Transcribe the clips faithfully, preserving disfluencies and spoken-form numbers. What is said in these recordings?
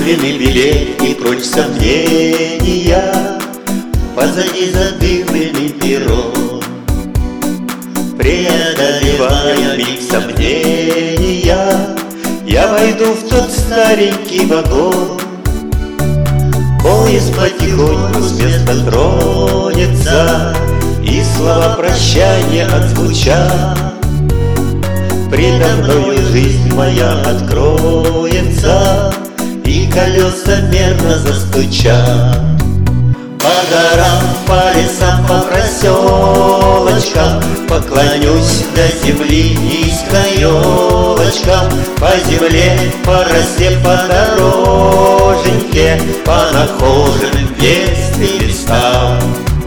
купленный билет и прочь сомнения, позади задымленный перрон. Преодолевая миг сомнения, я войду в тот старенький вагон. Поезд потихоньку с места тронется, и слова прощания отзвучат. Предо мною жизнь моя откроется, и колеса мерно застучат. По горам, по лесам, по проселочкам поклонюсь до земли низко елочкам. По земле, по росе, по дороженьке, по нахоженным в детстве местам.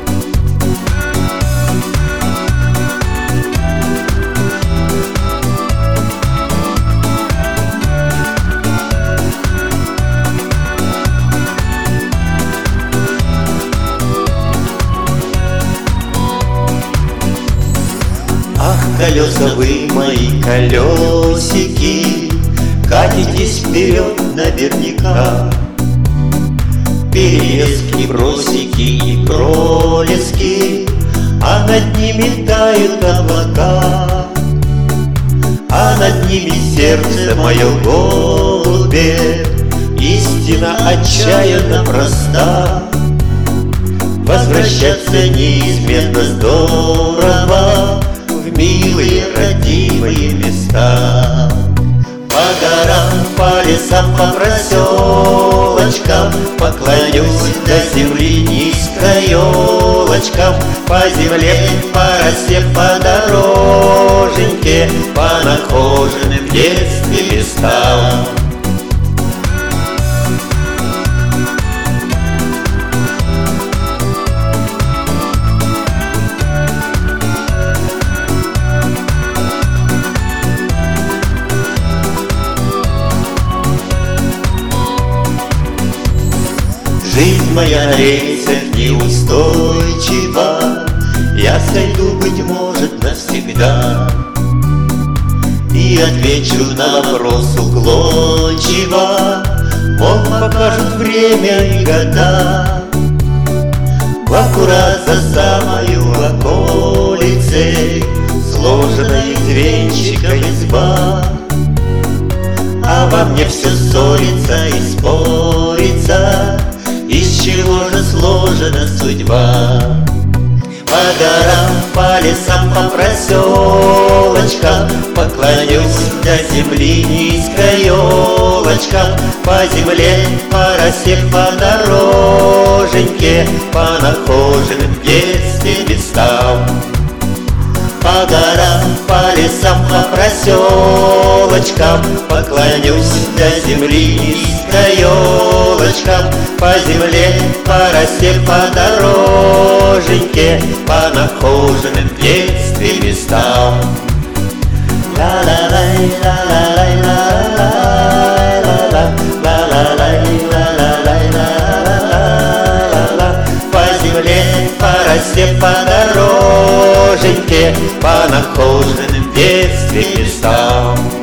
Колеса вы, мои колесики, катитесь вперед наверняка. Перелески, бросики и пролески, а над ними тают облака. А над ними сердце мое голубе, истина отчаянно проста. Возвращаться неизменно здорово в милые родимые места. По горам, по лесам, по проселочкам поклонюсь до земли низко елочкам. По земле, по росе, по дороженьке, по нахоженным в детстве местам. Жизнь моя на рельсах неустойчива, я сойду, быть может, навсегда. И отвечу на вопрос уклончиво, мол, покажут время и года. В аккурат за самою околицей сложена из венчика изба, а во мне все ссорится и спорится, из чего же сложена судьба. По горам, по лесам, по проселочкам поклонюсь до земли низко елочкам. По земле, по росе, по дороженьке, по нахоженным в детстве местам. По горам, по лесам, по проселочкам поклонюсь до земли низко елочкам. По земле, по росе, по дороженьке, по нахоженным в детстве местам. Ла-ла-лай, ла-ла-лай, ла-ла-ла-ла, ла-ла-лай, ла-ла-лай, ла-ла-ла-ла. По земле, по росе, по дороженьке, по нахоженным в детстве местам.